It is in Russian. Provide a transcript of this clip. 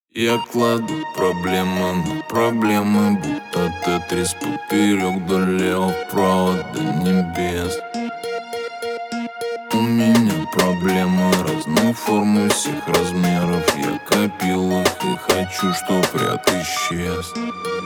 Я кладу проблемы на проблемы, будто тетрис поперек долев провод до небес. У меня проблемы разных форм и всех размеров. Я копил их и хочу, чтоб ряд исчез.